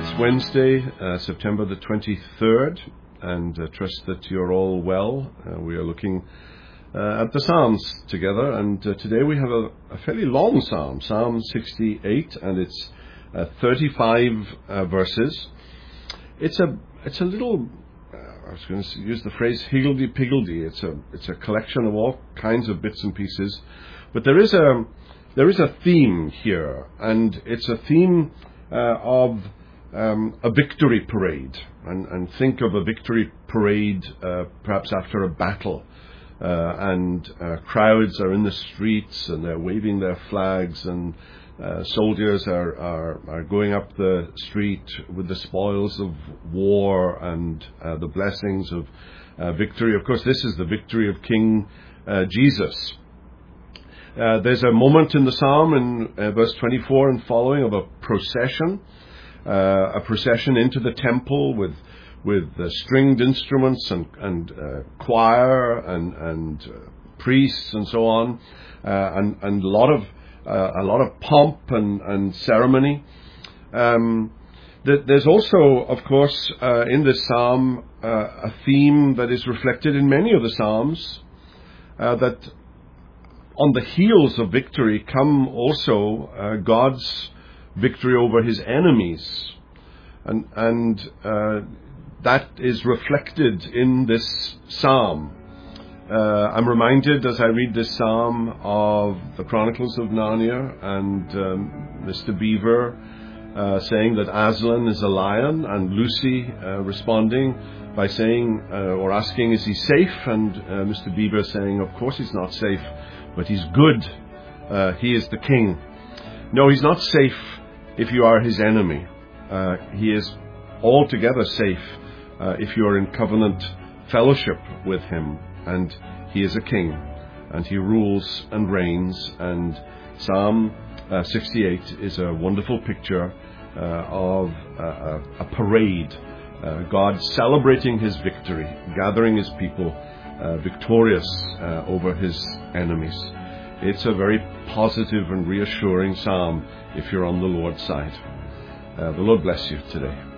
It's Wednesday, September the 23rd, and trust that you're all well. We are looking at the Psalms together, and today we have a fairly long Psalm, Psalm 68, and it's 35 verses. It's a little, I was going to use the phrase higgledy-piggledy. It's a collection of all kinds of bits and pieces, but there is a theme here, and it's a theme of a victory parade, and think of a victory parade perhaps after a battle, and crowds are in the streets and they're waving their flags, and soldiers are going up the street with the spoils of war and the blessings of victory. Of course, this is the victory of King Jesus. There's a moment in the psalm in verse 24 and following of a procession into the temple with stringed instruments and choir and priests and so on, and a lot of pomp and ceremony. There's also, of course, in this psalm a theme that is reflected in many of the psalms, that on the heels of victory come also God's victory over his enemies. And that is reflected in this psalm. I'm reminded as I read this psalm of the Chronicles of Narnia and Mr. Beaver saying that Aslan is a lion, and Lucy responding by saying or asking, is he safe? And Mr. Beaver saying, of course he's not safe, but he's good. He is the king. No, he's not safe if you are his enemy. He is altogether safe if you are in covenant fellowship with him. And he is a king, and he rules and reigns. And Psalm 68 is a wonderful picture of a parade. God celebrating his victory, gathering his people victorious over his enemies. It's a very positive and reassuring psalm if you're on the Lord's side. The Lord bless you today.